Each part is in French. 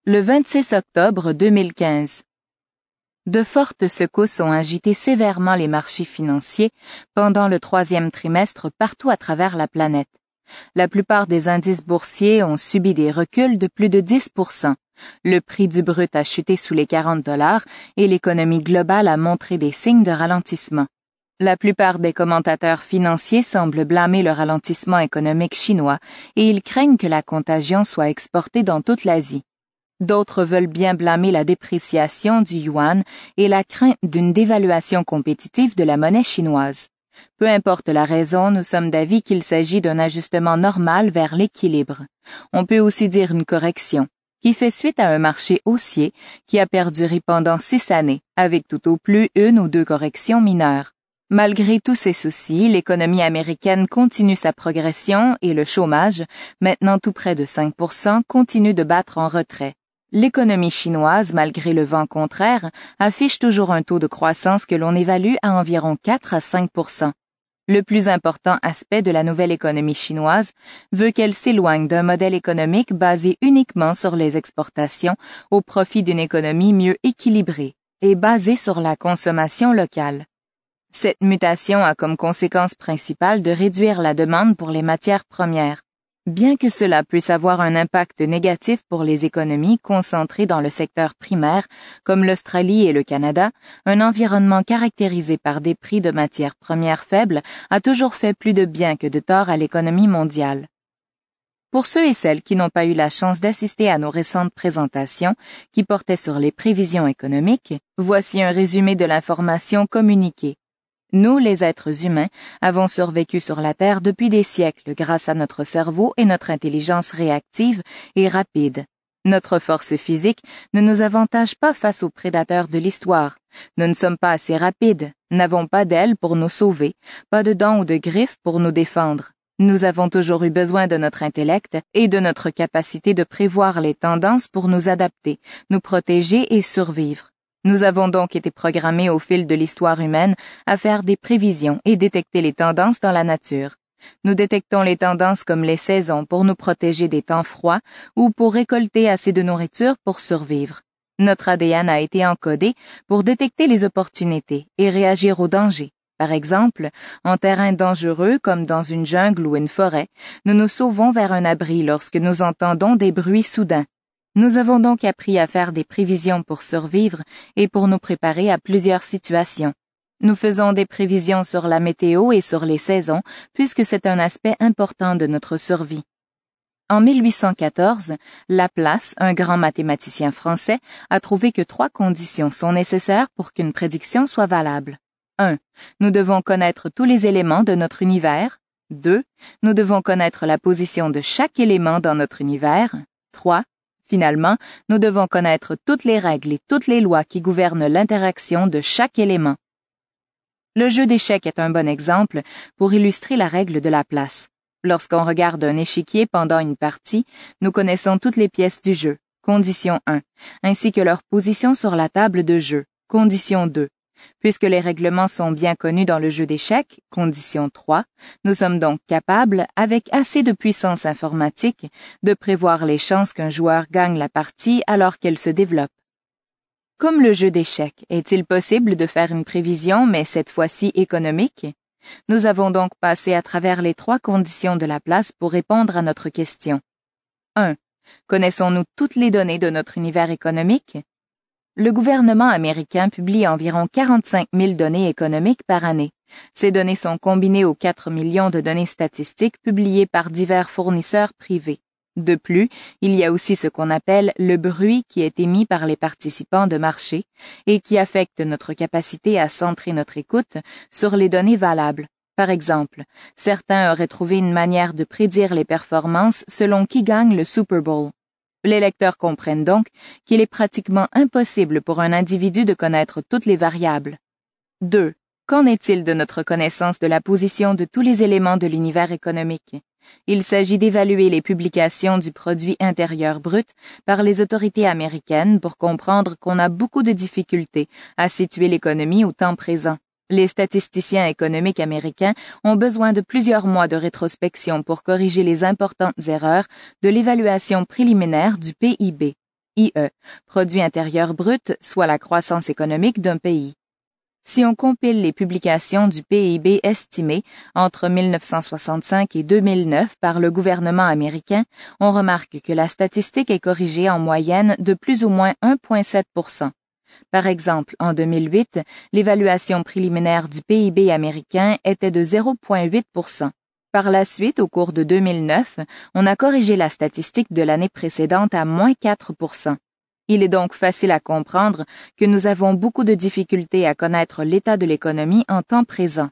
Le 26 octobre 2015. De fortes secousses ont agité sévèrement les marchés financiers pendant le troisième trimestre partout à travers la planète. La plupart des indices boursiers ont subi des reculs de plus de 10%. Le prix du brut a chuté sous les $40 et l'économie globale a montré des signes de ralentissement. La plupart des commentateurs financiers semblent blâmer le ralentissement économique chinois et ils craignent que la contagion soit exportée dans toute l'Asie. D'autres veulent bien blâmer la dépréciation du yuan et la crainte d'une dévaluation compétitive de la monnaie chinoise. Peu importe la raison, nous sommes d'avis qu'il s'agit d'un ajustement normal vers l'équilibre. On peut aussi dire une correction, qui fait suite à un marché haussier qui a perduré pendant 6 années, avec tout au plus 1 ou 2 corrections mineures. Malgré tous ces soucis, l'économie américaine continue sa progression et le chômage, maintenant tout près de 5%, continue de battre en retrait. L'économie chinoise, malgré le vent contraire, affiche toujours un taux de croissance que l'on évalue à environ 4 à 5%. Le plus important aspect de la nouvelle économie chinoise veut qu'elle s'éloigne d'un modèle économique basé uniquement sur les exportations au profit d'une économie mieux équilibrée et basée sur la consommation locale. Cette mutation a comme conséquence principale de réduire la demande pour les matières premières. Bien que cela puisse avoir un impact négatif pour les économies concentrées dans le secteur primaire, comme l'Australie et le Canada, un environnement caractérisé par des prix de matières premières faibles a toujours fait plus de bien que de tort à l'économie mondiale. Pour ceux et celles qui n'ont pas eu la chance d'assister à nos récentes présentations qui portaient sur les prévisions économiques, voici un résumé de l'information communiquée. Nous, les êtres humains, avons survécu sur la Terre depuis des siècles grâce à notre cerveau et notre intelligence réactive et rapide. Notre force physique ne nous avantage pas face aux prédateurs de l'histoire. Nous ne sommes pas assez rapides, n'avons pas d'ailes pour nous sauver, pas de dents ou de griffes pour nous défendre. Nous avons toujours eu besoin de notre intellect et de notre capacité de prévoir les tendances pour nous adapter, nous protéger et survivre. Nous avons donc été programmés au fil de l'histoire humaine à faire des prévisions et détecter les tendances dans la nature. Nous détectons les tendances comme les saisons pour nous protéger des temps froids ou pour récolter assez de nourriture pour survivre. Notre ADN a été encodé pour détecter les opportunités et réagir aux dangers. Par exemple, en terrain dangereux comme dans une jungle ou une forêt, nous nous sauvons vers un abri lorsque nous entendons des bruits soudains. Nous avons donc appris à faire des prévisions pour survivre et pour nous préparer à plusieurs situations. Nous faisons des prévisions sur la météo et sur les saisons, puisque c'est un aspect important de notre survie. En 1814, Laplace, un grand mathématicien français, a trouvé que 3 conditions sont nécessaires pour qu'une prédiction soit valable. 1. Nous devons connaître tous les éléments de notre univers. 2. Nous devons connaître la position de chaque élément dans notre univers. 3. Finalement, nous devons connaître toutes les règles et toutes les lois qui gouvernent l'interaction de chaque élément. Le jeu d'échecs est un bon exemple pour illustrer la règle de Laplace. Lorsqu'on regarde un échiquier pendant une partie, nous connaissons toutes les pièces du jeu, condition 1, ainsi que leur position sur la table de jeu, condition 2. Puisque les règlements sont bien connus dans le jeu d'échecs, condition 3, nous sommes donc capables, avec assez de puissance informatique, de prévoir les chances qu'un joueur gagne la partie alors qu'elle se développe. Comme le jeu d'échecs, est-il possible de faire une prévision, mais cette fois-ci économique? Nous avons donc passé à travers les 3 conditions de Laplace pour répondre à notre question. 1. Connaissons-nous toutes les données de notre univers économique? Le gouvernement américain publie environ 45 000 données économiques par année. Ces données sont combinées aux 4 millions de données statistiques publiées par divers fournisseurs privés. De plus, il y a aussi ce qu'on appelle le bruit qui est émis par les participants de marché et qui affecte notre capacité à centrer notre écoute sur les données valables. Par exemple, certains auraient trouvé une manière de prédire les performances selon qui gagne le Super Bowl. Les lecteurs comprennent donc qu'il est pratiquement impossible pour un individu de connaître toutes les variables. 2. Qu'en est-il de notre connaissance de la position de tous les éléments de l'univers économique? Il s'agit d'évaluer les publications du produit intérieur brut par les autorités américaines pour comprendre qu'on a beaucoup de difficultés à situer l'économie au temps présent. Les statisticiens économiques américains ont besoin de plusieurs mois de rétrospection pour corriger les importantes erreurs de l'évaluation préliminaire du PIB. IE, produit intérieur brut, soit la croissance économique d'un pays. Si on compile les publications du PIB estimé entre 1965 et 2009 par le gouvernement américain, on remarque que la statistique est corrigée en moyenne de plus ou moins 1,7%. Par exemple, en 2008, l'évaluation préliminaire du PIB américain était de 0,8%. Par la suite, au cours de 2009, on a corrigé la statistique de l'année précédente à moins 4%. Il est donc facile à comprendre que nous avons beaucoup de difficultés à connaître l'état de l'économie en temps présent.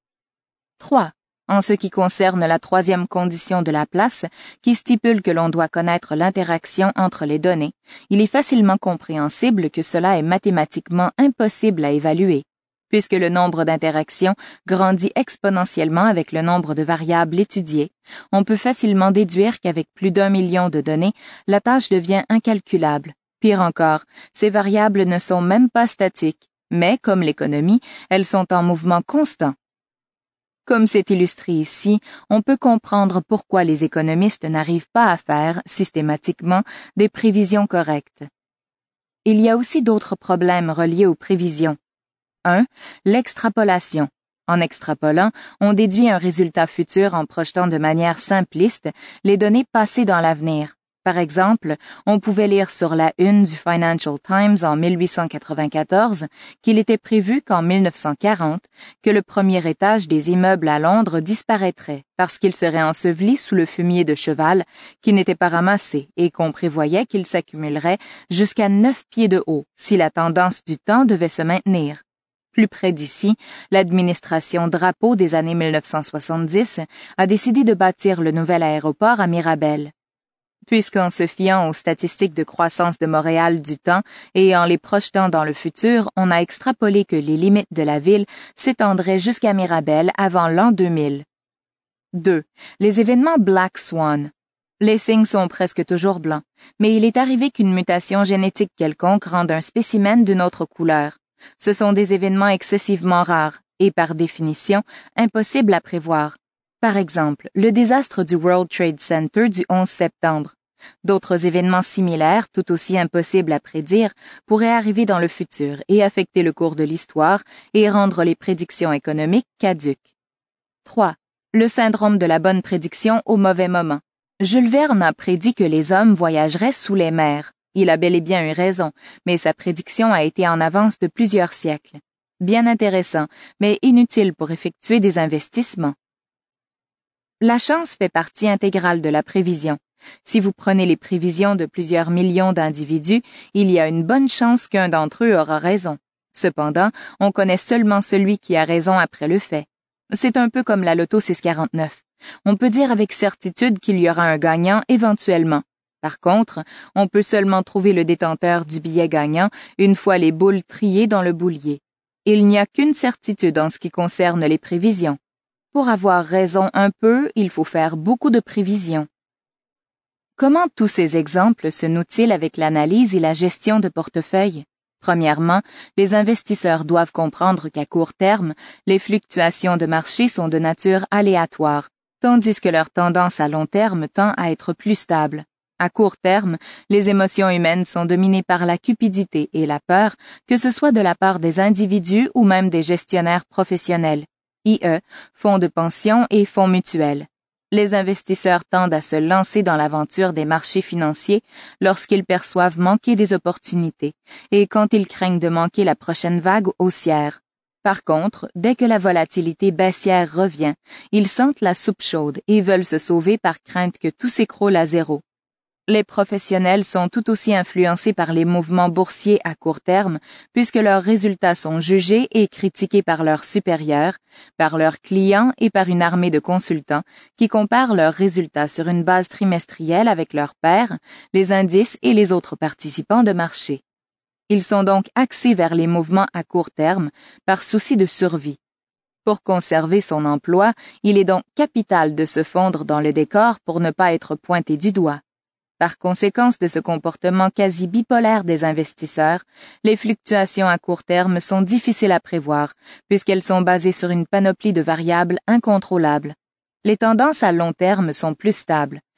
3. En ce qui concerne la troisième condition de Laplace, qui stipule que l'on doit connaître l'interaction entre les données, il est facilement compréhensible que cela est mathématiquement impossible à évaluer. Puisque le nombre d'interactions grandit exponentiellement avec le nombre de variables étudiées, on peut facilement déduire qu'avec plus d'1 million de données, la tâche devient incalculable. Pire encore, ces variables ne sont même pas statiques, mais, comme l'économie, elles sont en mouvement constant. Comme c'est illustré ici, on peut comprendre pourquoi les économistes n'arrivent pas à faire, systématiquement, des prévisions correctes. Il y a aussi d'autres problèmes reliés aux prévisions. 1. L'extrapolation. En extrapolant, on déduit un résultat futur en projetant de manière simpliste les données passées dans l'avenir. Par exemple, on pouvait lire sur la une du Financial Times en 1894 qu'il était prévu qu'en 1940, que le premier étage des immeubles à Londres disparaîtrait parce qu'il serait enseveli sous le fumier de cheval qui n'était pas ramassé et qu'on prévoyait qu'il s'accumulerait jusqu'à 9 pieds de haut si la tendance du temps devait se maintenir. Plus près d'ici, l'administration Drapeau des années 1970 a décidé de bâtir le nouvel aéroport à Mirabel. Puisqu'en se fiant aux statistiques de croissance de Montréal du temps et en les projetant dans le futur, on a extrapolé que les limites de la ville s'étendraient jusqu'à Mirabel avant l'an 2000. 2. Les événements Black Swan. Les signes sont presque toujours blancs, mais il est arrivé qu'une mutation génétique quelconque rende un spécimen d'une autre couleur. Ce sont des événements excessivement rares et, par définition, impossibles à prévoir. Par exemple, le désastre du World Trade Center du 11 septembre. D'autres événements similaires, tout aussi impossibles à prédire, pourraient arriver dans le futur et affecter le cours de l'histoire et rendre les prédictions économiques caduques. 3. Le syndrome de la bonne prédiction au mauvais moment. Jules Verne a prédit que les hommes voyageraient sous les mers. Il a bel et bien eu raison, mais sa prédiction a été en avance de plusieurs siècles. Bien intéressant, mais inutile pour effectuer des investissements. La chance fait partie intégrale de la prévision. Si vous prenez les prévisions de plusieurs millions d'individus, il y a une bonne chance qu'un d'entre eux aura raison. Cependant, on connaît seulement celui qui a raison après le fait. C'est un peu comme la loto 649. On peut dire avec certitude qu'il y aura un gagnant éventuellement. Par contre, on peut seulement trouver le détenteur du billet gagnant une fois les boules triées dans le boulier. Il n'y a qu'une certitude en ce qui concerne les prévisions. Pour avoir raison un peu, il faut faire beaucoup de prévisions. Comment tous ces exemples se nouent-ils avec l'analyse et la gestion de portefeuille? Premièrement, les investisseurs doivent comprendre qu'à court terme, les fluctuations de marché sont de nature aléatoire, tandis que leur tendance à long terme tend à être plus stable. À court terme, les émotions humaines sont dominées par la cupidité et la peur, que ce soit de la part des individus ou même des gestionnaires professionnels. IE, fonds de pension et fonds mutuels. Les investisseurs tendent à se lancer dans l'aventure des marchés financiers lorsqu'ils perçoivent manquer des opportunités et quand ils craignent de manquer la prochaine vague haussière. Par contre, dès que la volatilité baissière revient, ils sentent la soupe chaude et veulent se sauver par crainte que tout s'écroule à zéro. Les professionnels sont tout aussi influencés par les mouvements boursiers à court terme puisque leurs résultats sont jugés et critiqués par leurs supérieurs, par leurs clients et par une armée de consultants qui comparent leurs résultats sur une base trimestrielle avec leurs pairs, les indices et les autres participants de marché. Ils sont donc axés vers les mouvements à court terme par souci de survie. Pour conserver son emploi, il est donc capital de se fondre dans le décor pour ne pas être pointé du doigt. Par conséquence de ce comportement quasi bipolaire des investisseurs, les fluctuations à court terme sont difficiles à prévoir, puisqu'elles sont basées sur une panoplie de variables incontrôlables. Les tendances à long terme sont plus stables,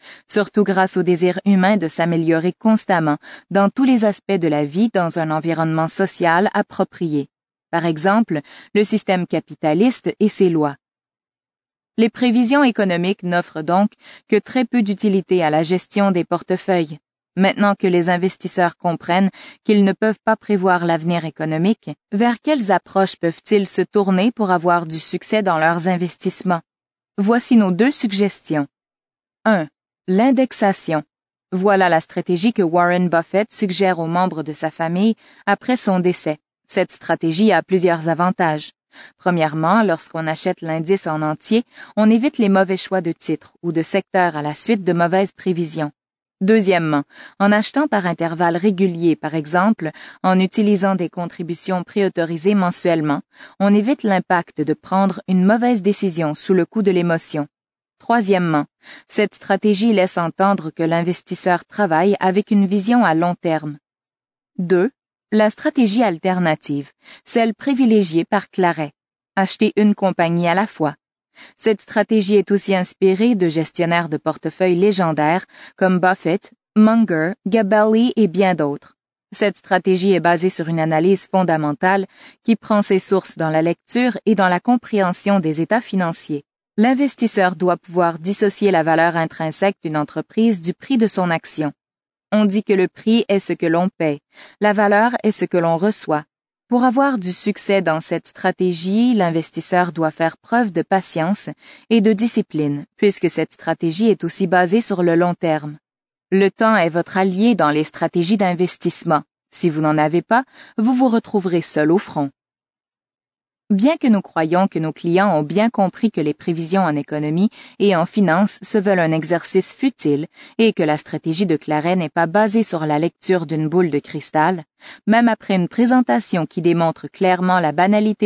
surtout grâce au désir humain de s'améliorer constamment dans tous les aspects de la vie dans un environnement social approprié. Par exemple, le système capitaliste et ses lois. Les prévisions économiques n'offrent donc que très peu d'utilité à la gestion des portefeuilles. Maintenant que les investisseurs comprennent qu'ils ne peuvent pas prévoir l'avenir économique, vers quelles approches peuvent-ils se tourner pour avoir du succès dans leurs investissements? Voici nos 2 suggestions. 1. L'indexation. Voilà la stratégie que Warren Buffett suggère aux membres de sa famille après son décès. Cette stratégie a plusieurs avantages. Premièrement, lorsqu'on achète l'indice en entier, on évite les mauvais choix de titres ou de secteurs à la suite de mauvaises prévisions. Deuxièmement, en achetant par intervalles réguliers, par exemple, en utilisant des contributions préautorisées mensuellement, on évite l'impact de prendre une mauvaise décision sous le coup de l'émotion. Troisièmement, cette stratégie laisse entendre que l'investisseur travaille avec une vision à long terme. 2. La stratégie alternative, celle privilégiée par Claret. Acheter une compagnie à la fois. Cette stratégie est aussi inspirée de gestionnaires de portefeuilles légendaires comme Buffett, Munger, Gabelli et bien d'autres. Cette stratégie est basée sur une analyse fondamentale qui prend ses sources dans la lecture et dans la compréhension des états financiers. L'investisseur doit pouvoir dissocier la valeur intrinsèque d'une entreprise du prix de son action. On dit que le prix est ce que l'on paie, la valeur est ce que l'on reçoit. Pour avoir du succès dans cette stratégie, l'investisseur doit faire preuve de patience et de discipline, puisque cette stratégie est aussi basée sur le long terme. Le temps est votre allié dans les stratégies d'investissement. Si vous n'en avez pas, vous vous retrouverez seul au front. Bien que nous croyions que nos clients ont bien compris que les prévisions en économie et en finance se veulent un exercice futile et que la stratégie de Claret n'est pas basée sur la lecture d'une boule de cristal, même après une présentation qui démontre clairement la banalité